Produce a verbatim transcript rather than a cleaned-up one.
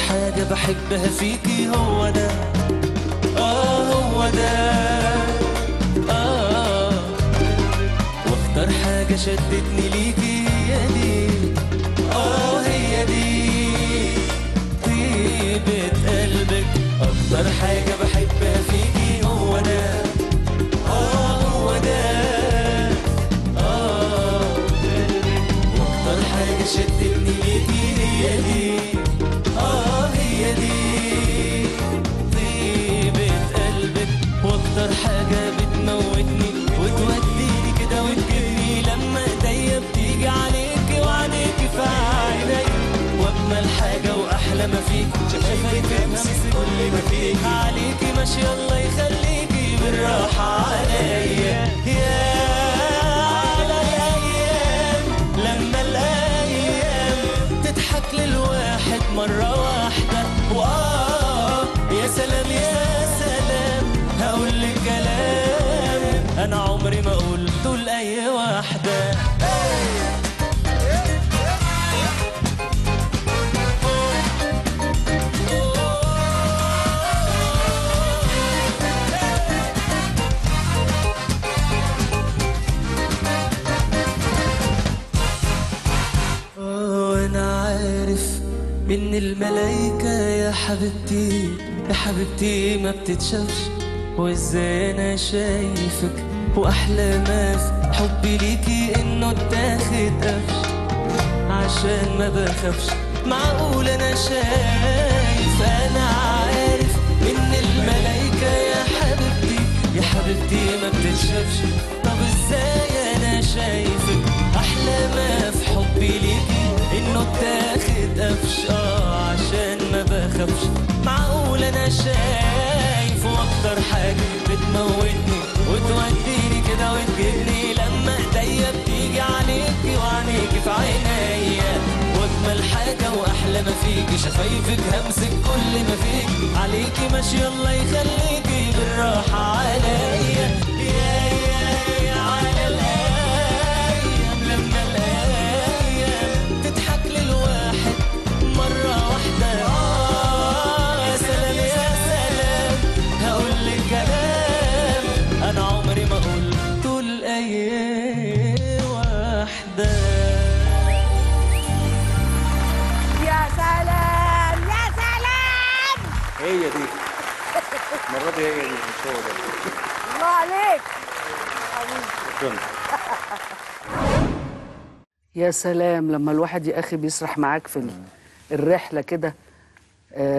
حاجة بحبها فيكي هو ده، آه هو ده، آه واختار حاجة شدتني ليكي هي دي، آه هي دي طيبة قلبك. أكتر حاجة بحبها فيكي هو ده، آه هو ده، آه واكتر حاجة شدتني ليكي هي دي، آه هي دي طيبة قلبك. واكتر حاجة بتموتني وتوديني كده وتجيبني لما ايديا بتيجي عليكي وعليكي في عيني. واجمل حاجة واحلى ما فيك شفايفك همسك كل ما فيك عليكي ماشي الله يخليكي بالراحة عليا. يا على الايام لما الايام تضحك للواحد مرة واحدة، وآه يا سلام يا سلام هقولك كلام أنا عمري ما قلته لأي واحدة. وأنا عارف إن الملايكة يا حبيبتي يا حبيبتي ما بتتشافش، وإزاي أنا شايفك وأحلى ما في حبي ليكي إنه اتاخد قفش. عشان ما بخافش معقول أنا شايف، أنا عارف إن الملايكة يا حبيبتي يا حبيبتي ما بتتشافش. طب إزاي أنا شايفك أحلى ما في حبي ليكي إنه اتاخد قفش. آه عشان ما بخافش معقول أنا شايف. وأكتر حاجة بتموتني وتوديني كده وتجيبني لما ايديا بتيجي عليكي وعينيكي في عينيا. واجمل حاجة واحلى ما فيكي شفايفك همسك كل ما فيك عليكي ماشي الله يخليكي بالراحة عليا. يا يا يا على الايام لما الايام تضحك للواحد مرة واحدة، آه يا سلام يا سلام هقولك كلام أنا عمري ما قلته لأي واحدة. يا سلام يا سلام، هي دي المرة دي، هي دي مش هو ده. الله عليك. شكرا. يا سلام لما الواحد يا اخي بيسرح معاك في الرحله كده.